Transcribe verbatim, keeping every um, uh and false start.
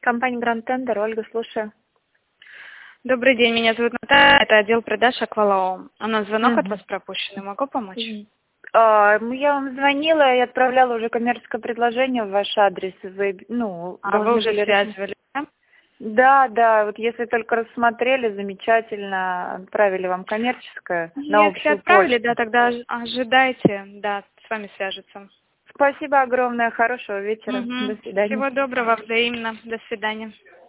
Компания Grand Tender, Ольга, слушаю. Добрый день, меня зовут Наталья, это отдел продаж Аквалао. У нас звонок от Мгм. вас пропущенный, могу помочь? Мгм. А, ну, я вам звонила и отправляла уже коммерческое предложение в ваш адрес. Вы, ну, А вы должны уже были... рас- связывались, да? Да, да, вот если только рассмотрели, замечательно, отправили вам коммерческое на Если общую отправили, почту. да, тогда ож- ожидайте, да, с вами свяжется. Спасибо огромное, хорошего вечера, до Угу. свидания. Всего доброго, взаимно, до свидания.